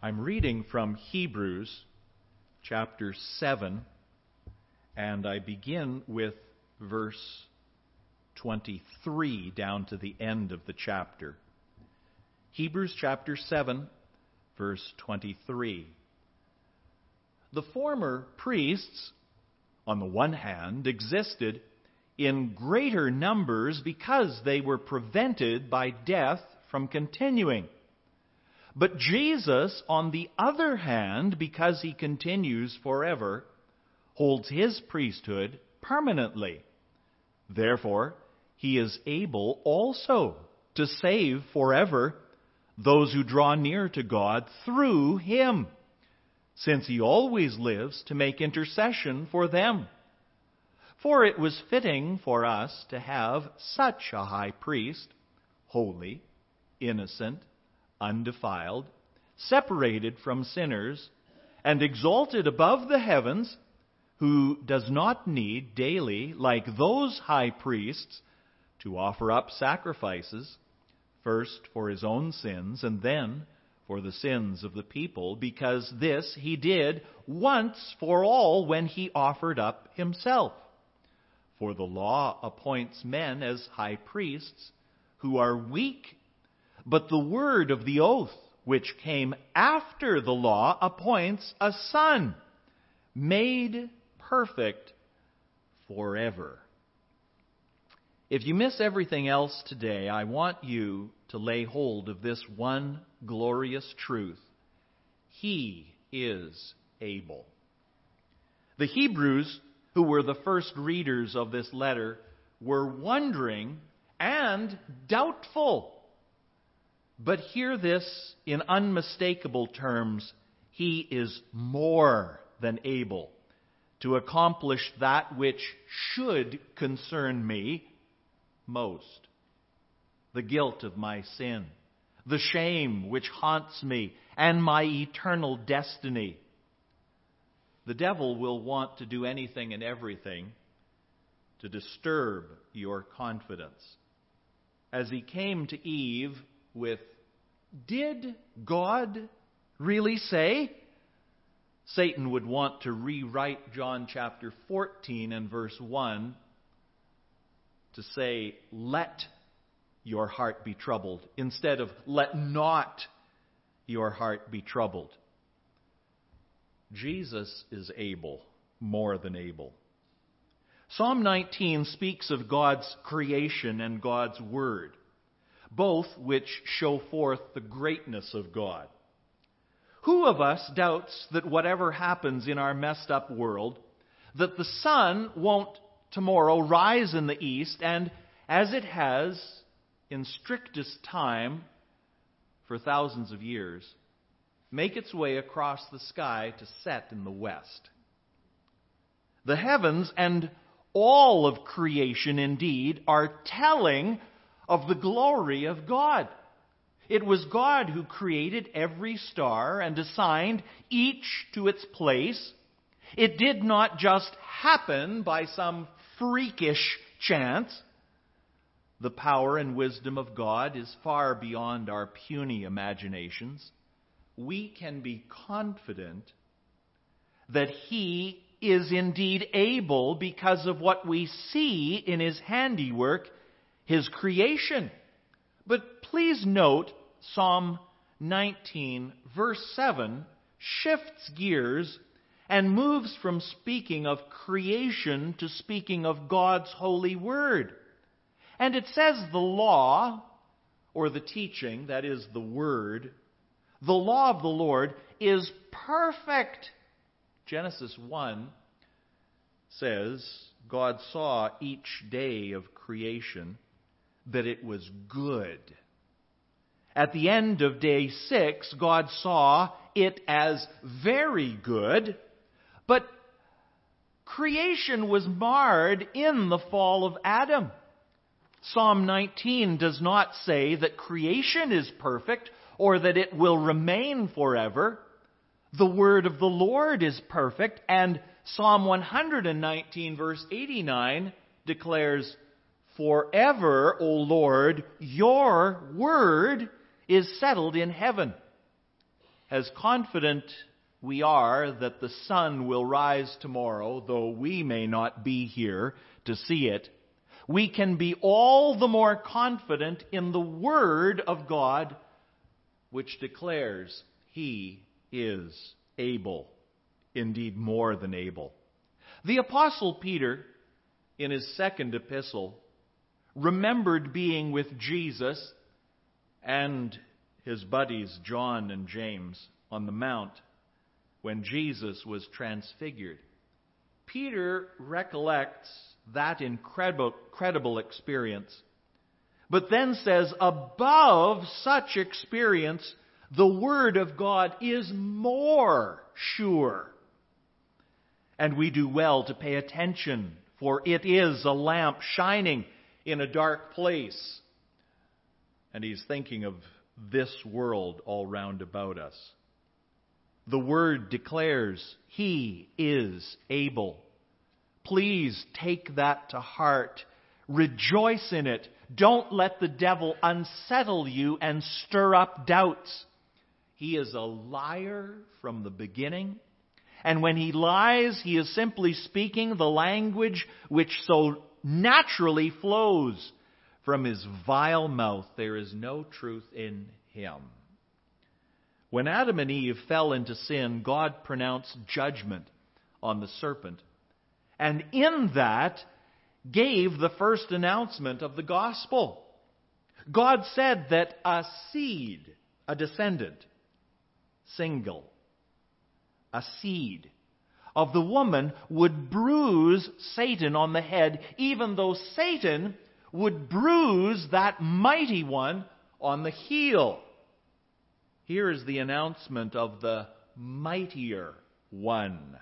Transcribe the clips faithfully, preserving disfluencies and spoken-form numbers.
I'm reading from Hebrews chapter seven, and I begin with verse twenty-three down to the end of the chapter. Hebrews chapter seven, verse twenty-three. The former priests, on the one hand, existed in greater numbers because they were prevented by death from continuing. But Jesus, on the other hand, because he continues forever, holds his priesthood permanently. Therefore, he is able also to save forever those who draw near to God through him, since he always lives to make intercession for them. For it was fitting for us to have such a high priest, holy, innocent, undefiled, separated from sinners, and exalted above the heavens, who does not need daily, like those high priests, to offer up sacrifices, first for his own sins and then for the sins of the people, because this he did once for all when he offered up himself. For the law appoints men as high priests who are weak, but the word of the oath, which came after the law, appoints a son, made perfect forever. If you miss everything else today, I want you to lay hold of this one glorious truth. He is able. The Hebrews, who were the first readers of this letter, were wondering and doubtful. But hear this in unmistakable terms. He is more than able to accomplish that which should concern me most. The guilt of my sin, the shame which haunts me, and my eternal destiny. The devil will want to do anything and everything to disturb your confidence. As he came to Eve with, "Did God really say?" Satan would want to rewrite John chapter fourteen and verse one to say, "Let your heart be troubled," instead of "let not your heart be troubled." Jesus is able, more than able. Psalm nineteen speaks of God's creation and God's word, both which show forth the greatness of God. Who of us doubts that whatever happens in our messed up world, that the sun won't tomorrow rise in the east and, as it has in strictest time for thousands of years, make its way across the sky to set in the west? The heavens and all of creation indeed are telling of the glory of God. It was God who created every star and assigned each to its place. It did not just happen by some freakish chance. The power and wisdom of God is far beyond our puny imaginations. We can be confident that He is indeed able because of what we see in His handiwork, His creation. But please note, Psalm nineteen, verse seven, shifts gears and moves from speaking of creation to speaking of God's holy word. And it says the law, or the teaching, that is the word, the law of the Lord is perfect. Genesis one says, God saw each day of creation that it was good. At the end of day six, God saw it as very good, but creation was marred in the fall of Adam. Psalm nineteen does not say that creation is perfect or that it will remain forever. The word of the Lord is perfect, and Psalm one nineteen, verse eighty-nine declares, "Forever, O Lord, your word is settled in heaven." as confident we are that the sun will rise tomorrow, though we may not be here to see it, we can be all the more confident in the Word of God, which declares He is able, indeed more than able. The Apostle Peter, in his second epistle, remembered being with Jesus and his buddies John and James on the Mount when Jesus was transfigured. Peter recollects that incredible, incredible experience, but then says, above such experience, the Word of God is more sure. And we do well to pay attention, for it is a lamp shining in a dark place. And he's thinking of this world all round about us. The Word declares He is able. Please take that to heart. Rejoice in it. Don't let the devil unsettle you and stir up doubts. He is a liar from the beginning. And when he lies, he is simply speaking the language which so naturally flows from his vile mouth. There is no truth in him. When Adam and Eve fell into sin, God pronounced judgment on the serpent. And in that, gave the first announcement of the gospel. God said that a seed, a descendant, single, a seed of the woman would bruise Satan on the head, even though Satan would bruise that mighty one on the heel. Here is the announcement of the mightier one.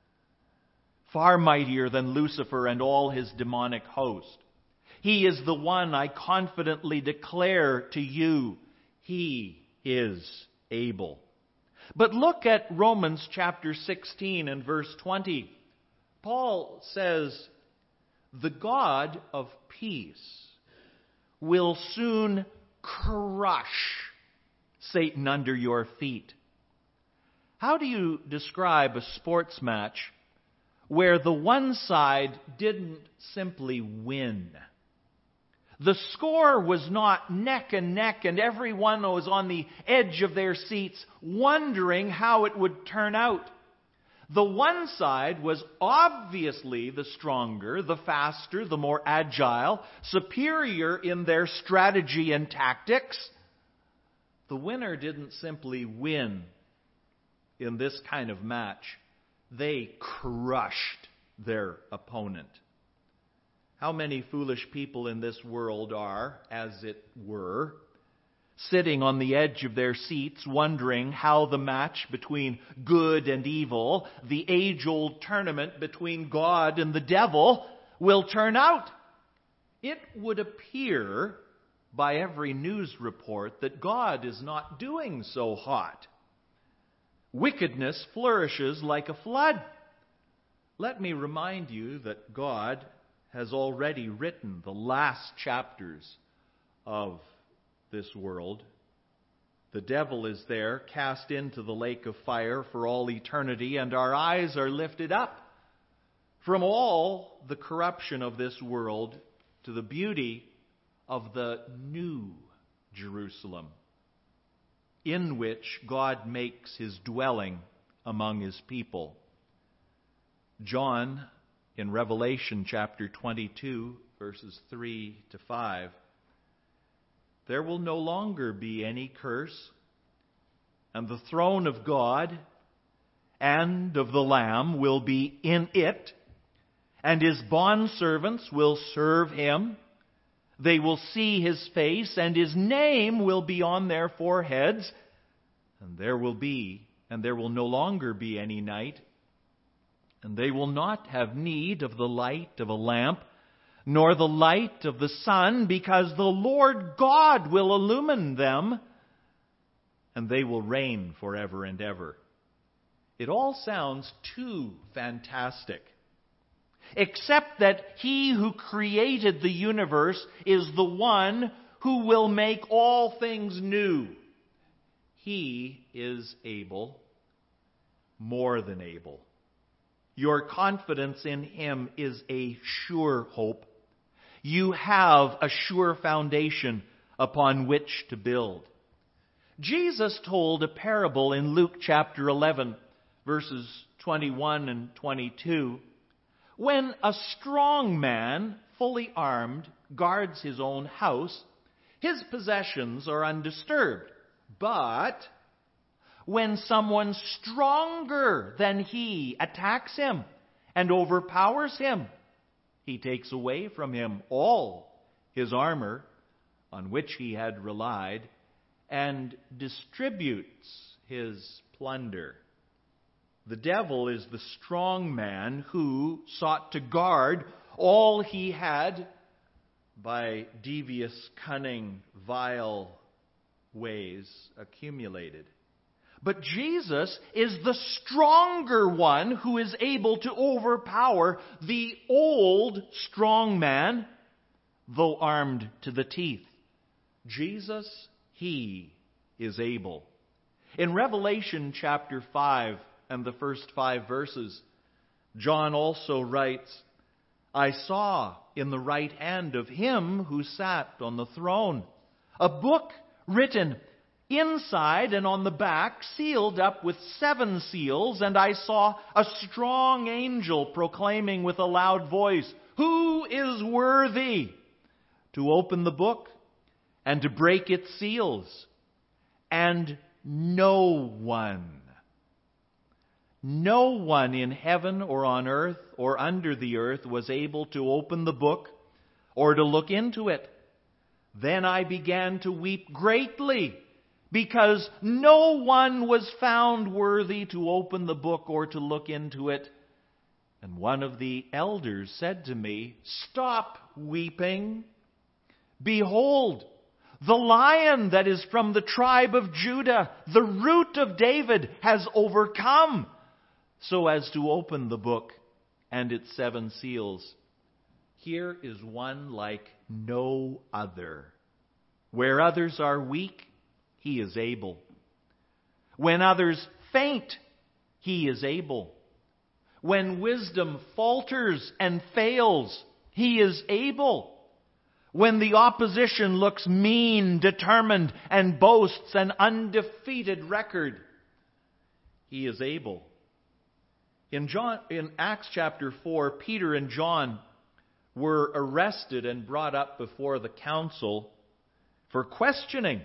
Far mightier than Lucifer and all his demonic host. He is the one I confidently declare to you. He is able. But look at Romans chapter sixteen and verse twenty. Paul says, the God of peace will soon crush Satan under your feet. How do you describe a sports match where the one side didn't simply win? The score was not neck and neck, and everyone was on the edge of their seats wondering how it would turn out. The one side was obviously the stronger, the faster, the more agile, superior in their strategy and tactics. The winner didn't simply win in this kind of match. They crushed their opponent. How many foolish people in this world are, as it were, sitting on the edge of their seats wondering how the match between good and evil, the age-old tournament between God and the devil, will turn out. It would appear by every news report that God is not doing so hot. Wickedness flourishes like a flood. Let me remind you that God has already written the last chapters of this world. The devil is there, cast into the lake of fire for all eternity, and our eyes are lifted up from all the corruption of this world to the beauty of the new Jerusalem, in which God makes his dwelling among his people. John, in Revelation chapter twenty-two, verses three to five, there will no longer be any curse, and the throne of God and of the Lamb will be in it, and his bondservants will serve him. They will see his face, and his name will be on their foreheads. And there will be, and there will no longer be any night. And they will not have need of the light of a lamp, nor the light of the sun, because the Lord God will illumine them, and they will reign forever and ever. It all sounds too fantastic. Except that he who created the universe is the one who will make all things new. He is able, more than able. Your confidence in Him is a sure hope. You have a sure foundation upon which to build. Jesus told a parable in Luke chapter eleven, verses twenty-one and twenty-two. When a strong man, fully armed, guards his own house, his possessions are undisturbed. But when someone stronger than he attacks him and overpowers him, he takes away from him all his armor on which he had relied and distributes his plunder. The devil is the strong man who sought to guard all he had by devious, cunning, vile ways accumulated. But Jesus is the stronger one who is able to overpower the old strong man, though armed to the teeth. Jesus, He is able. In Revelation chapter five and the first five verses, John also writes, I saw in the right hand of Him who sat on the throne a book written inside and on the back, sealed up with seven seals, and I saw a strong angel proclaiming with a loud voice, Who is worthy to open the book and to break its seals? And no one, no one in heaven or on earth or under the earth was able to open the book or to look into it. Then I began to weep greatly, because no one was found worthy to open the book or to look into it. And one of the elders said to me, Stop weeping. Behold, the Lion that is from the tribe of Judah, the Root of David, has overcome, so as to open the book and its seven seals. Here is one like no other. Where others are weak, He is able. When others faint, He is able. When wisdom falters and fails, He is able. When the opposition looks mean, determined, and boasts an undefeated record, He is able. In John, in Acts chapter four, Peter and John were arrested and brought up before the council for questioning.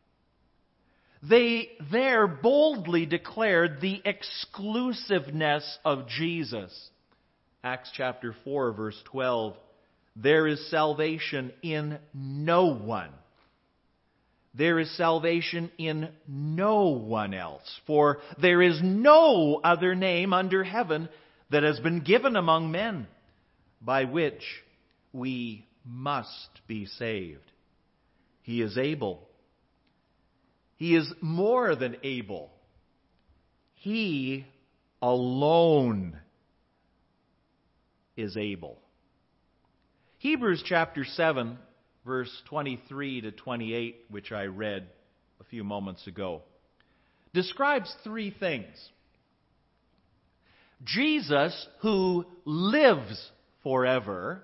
They there boldly declared the exclusiveness of Jesus. Acts chapter four, verse twelve. There is salvation in no one. There is salvation in no one else. For there is no other name under heaven that has been given among men by which we must be saved. He is able. He is more than able. He alone is able. Hebrews chapter seven, verse twenty-three to twenty-eight, which I read a few moments ago, describes three things. Jesus, who lives forever,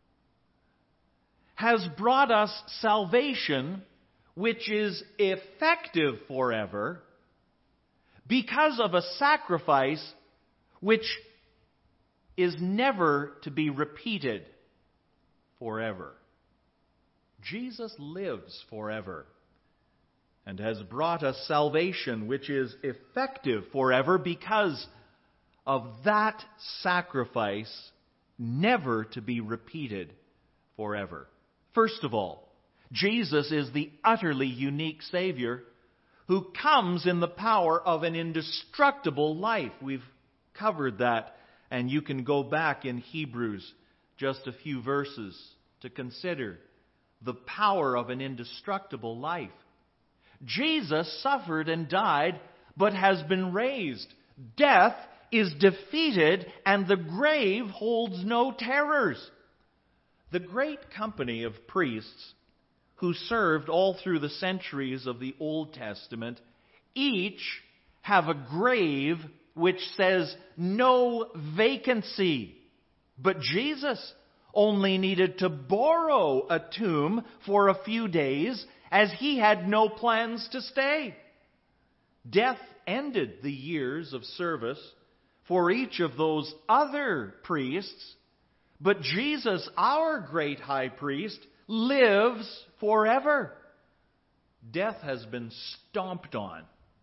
has brought us salvation which is effective forever because of a sacrifice which is never to be repeated forever. Jesus lives forever and has brought us salvation which is effective forever because of that sacrifice never to be repeated forever. First of all, Jesus is the utterly unique Savior who comes in the power of an indestructible life. We've covered that, and you can go back in Hebrews just a few verses to consider the power of an indestructible life. Jesus suffered and died, but has been raised. Death is defeated, and the grave holds no terrors. The great company of priests who served all through the centuries of the Old Testament each have a grave which says no vacancy. But Jesus only needed to borrow a tomb for a few days, as he had no plans to stay. Death ended the years of service for each of those other priests, but Jesus, our great high priest, lives forever. Death has been stomped on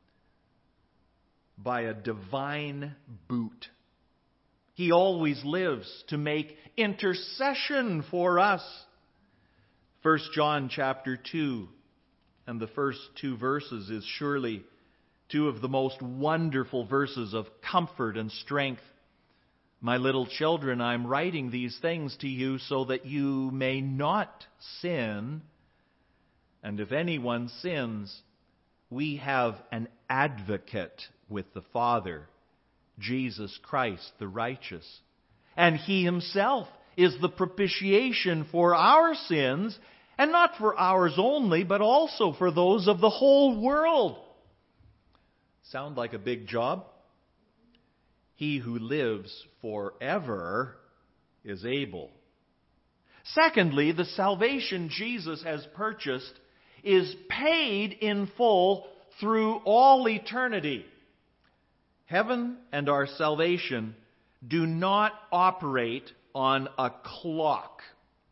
by a divine boot. He always lives to make intercession for us. First John chapter two and the first two verses is surely two of the most wonderful verses of comfort and strength. My little children, I'm writing these things to you so that you may not sin. And if anyone sins, we have an advocate with the Father, Jesus Christ the righteous. And He Himself is the propitiation for our sins, and not for ours only, but also for those of the whole world. Sound like a big job? He who lives forever is able. Secondly, the salvation Jesus has purchased is paid in full through all eternity. Heaven and our salvation do not operate on a clock.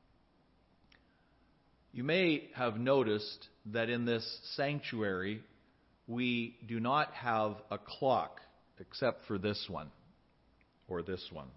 You may have noticed that in this sanctuary, we do not have a clock except for this one or this one.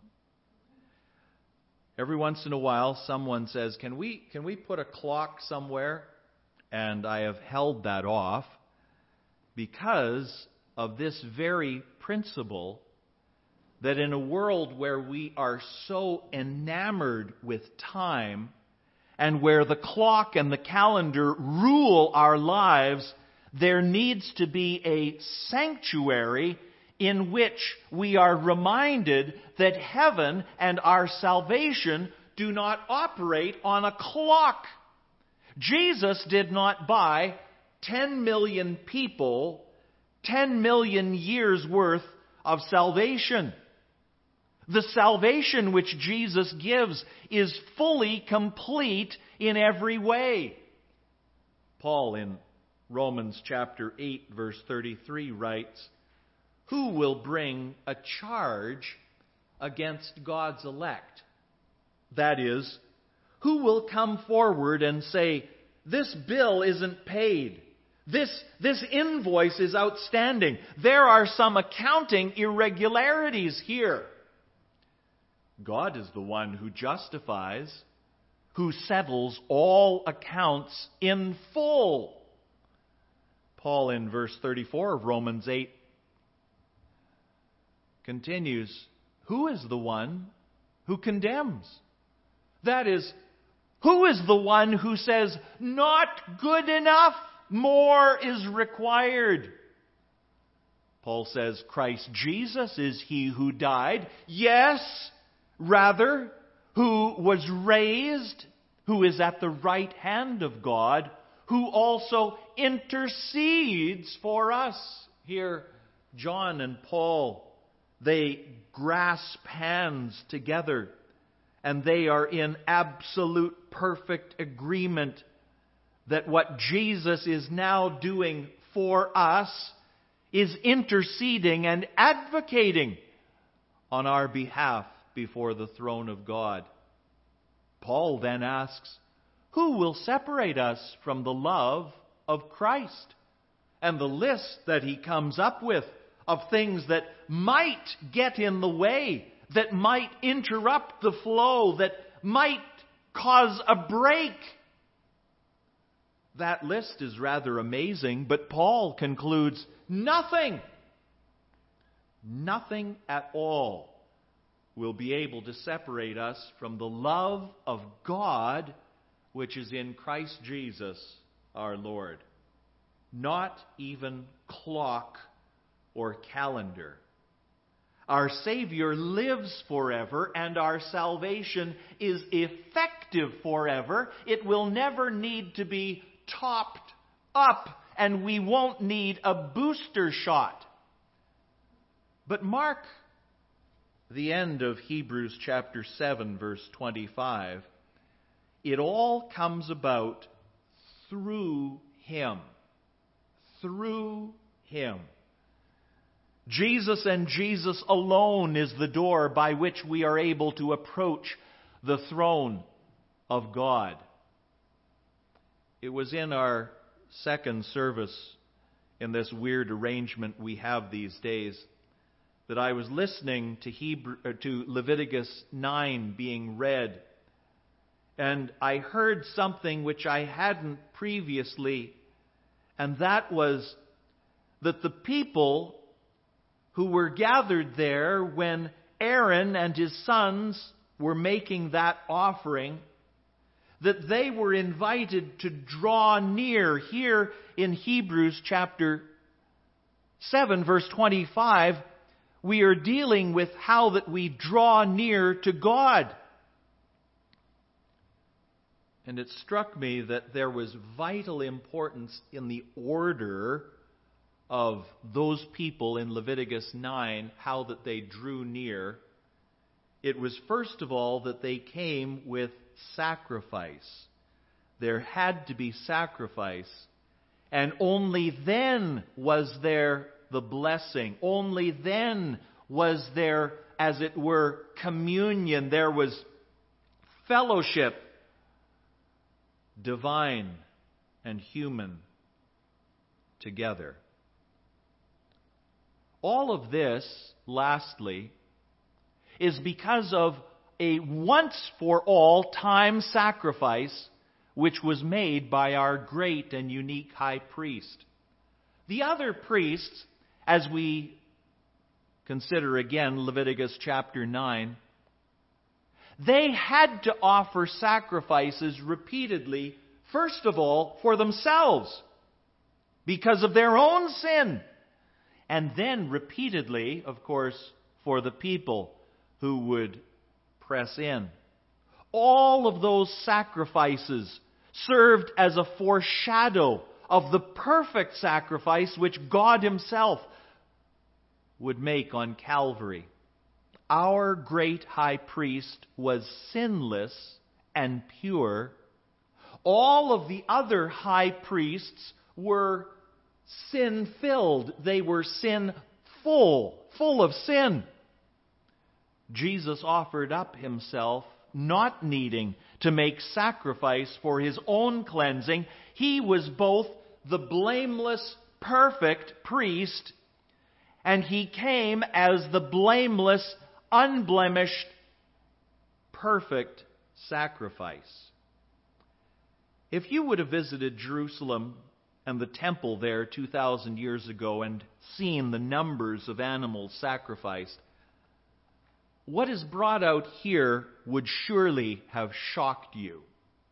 Every once in a while, someone says, can we, can we put a clock somewhere? And I have held that off because of this very principle that in a world where we are so enamored with time and where the clock and the calendar rule our lives, there needs to be a sanctuary in which we are reminded that heaven and our salvation do not operate on a clock. Jesus did not buy ten million people, ten million years worth of salvation. The salvation which Jesus gives is fully complete in every way. Paul in Romans chapter eight verse thirty-three writes, "Who will bring a charge against God's elect? That is, who will come forward and say, this bill isn't paid. This, this invoice is outstanding. There are some accounting irregularities here." God is the one who justifies, who settles all accounts in full. Paul in verse thirty-four of Romans eight continues, "Who is the one who condemns? That is, who is the one who says, not good enough, more is required?" Paul says, Christ Jesus is He who died. Yes, rather, who was raised, who is at the right hand of God, who also intercedes for us. Here, John and Paul, they grasp hands together, and they are in absolute perfect agreement that what Jesus is now doing for us is interceding and advocating on our behalf before the throne of God. Paul then asks, who will separate us from the love of Christ? And the list that he comes up with of things that might get in the way, that might interrupt the flow, that might cause a break. That list is rather amazing, but Paul concludes, nothing, nothing at all will be able to separate us from the love of God which is in Christ Jesus our Lord. Not even clock or calendar. Our Savior lives forever, and our salvation is effective forever. It will never need to be topped up and we won't need a booster shot. But mark the end of Hebrews chapter seven, verse twenty-five. It all comes about through Him. Through Him. Jesus and Jesus alone is the door by which we are able to approach the throne of God. It was in our second service in this weird arrangement we have these days that I was listening to Hebrew, or to Leviticus nine being read, and I heard something which I hadn't previously, and that was that the people who were gathered there when Aaron and his sons were making that offering, that they were invited to draw near. Here in Hebrews chapter seven, verse twenty-five, we are dealing with how that we draw near to God. And it struck me that there was vital importance in the order of those people in Leviticus nine, how that they drew near. It was first of all that they came with sacrifice. There had to be sacrifice. And only then was there the blessing. Only then was there, as it were, communion. There was fellowship, divine and human, together. All of this, lastly, is because of a once-for-all time sacrifice which was made by our great and unique high priest. The other priests, as we consider again Leviticus chapter nine, they had to offer sacrifices repeatedly, first of all, for themselves, because of their own sin, and then repeatedly, of course, for the people who would press in. All of those sacrifices served as a foreshadow of the perfect sacrifice which God Himself would make on Calvary. Our great high priest was sinless and pure. All of the other high priests were sin-filled. They were sin-full, full of sin. Jesus offered up Himself, not needing to make sacrifice for His own cleansing. He was both the blameless, perfect priest, and He came as the blameless, unblemished, perfect sacrifice. If you would have visited Jerusalem and the temple there two thousand years ago and seen the numbers of animals sacrificed, what is brought out here would surely have shocked you.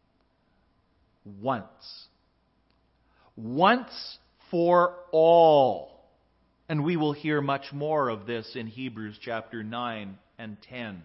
Once. Once for all. And we will hear much more of this in Hebrews chapter nine and ten.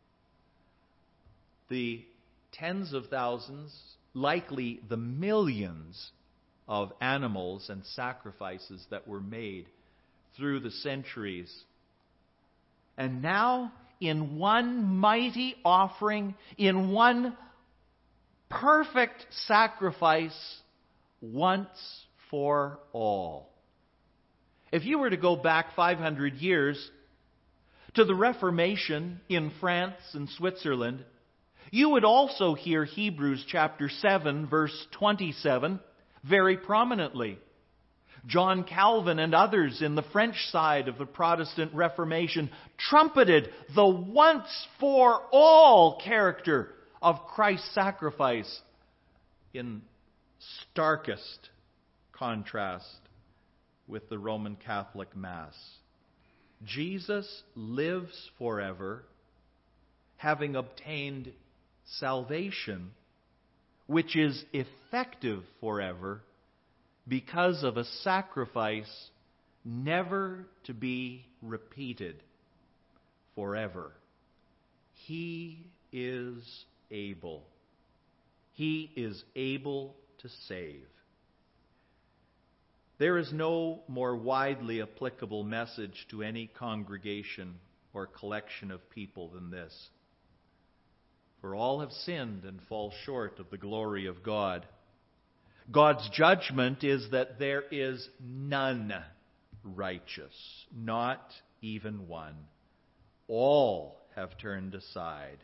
The tens of thousands, likely the millions of animals and sacrifices that were made through the centuries. And now, in one mighty offering, in one perfect sacrifice, once for all. If you were to go back five hundred years to the Reformation in France and Switzerland, you would also hear Hebrews chapter seven, verse twenty-seven, very prominently. John Calvin and others in the French side of the Protestant Reformation trumpeted the once-for-all character of Christ's sacrifice in starkest contrast with the Roman Catholic Mass. Jesus lives forever, having obtained salvation, which is effective forever, because of a sacrifice never to be repeated forever. He is able. He is able to save. There is no more widely applicable message to any congregation or collection of people than this. For all have sinned and fall short of the glory of God. God's judgment is that there is none righteous, not even one. All have turned aside.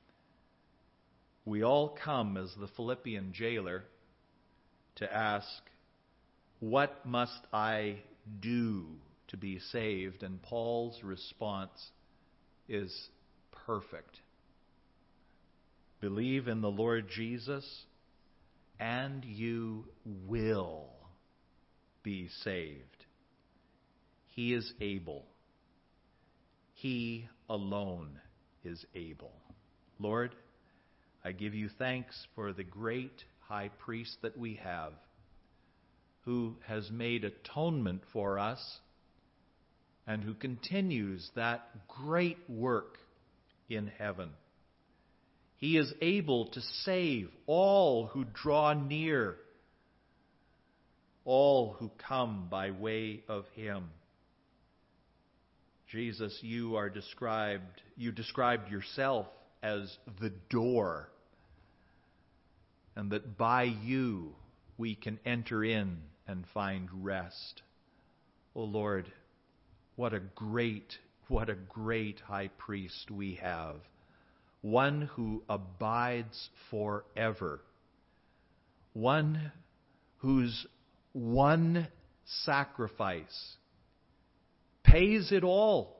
We all come as the Philippian jailer to ask, what must I do to be saved? And Paul's response is perfect. Believe in the Lord Jesus, and you will be saved. He is able. He alone is able. Lord, I give you thanks for the great high priest that we have, who has made atonement for us and who continues that great work in heaven. He is able to save all who draw near, all who come by way of him. Jesus, you are described, you described yourself as the door, and that by you we can enter in and find rest. Oh Lord, what a great, what a great high priest we have. One who abides forever. One whose one sacrifice pays it all.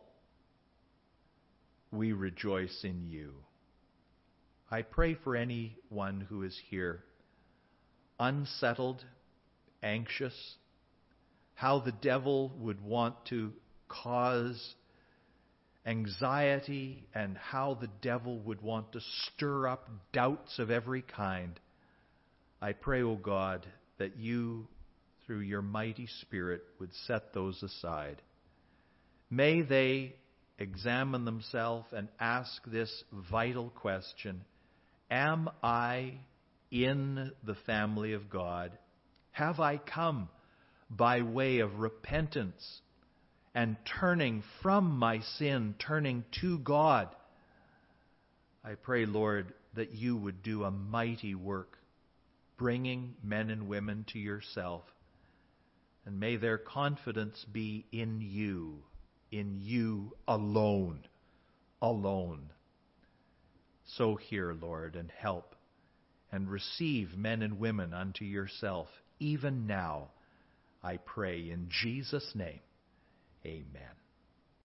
We rejoice in you. I pray for anyone who is here, unsettled, anxious, how the devil would want to cause anxiety and how the devil would want to stir up doubts of every kind. I pray, O God, that you, through your mighty Spirit, would set those aside. May they examine themselves and ask this vital question: am I in the family of God? Have I come by way of repentance and turning from my sin, turning to God? I pray, Lord, that you would do a mighty work, bringing men and women to yourself. And may their confidence be in you, in you alone, alone. So hear, Lord, and help, and receive men and women unto yourself, even now, I pray in Jesus' name. Amen.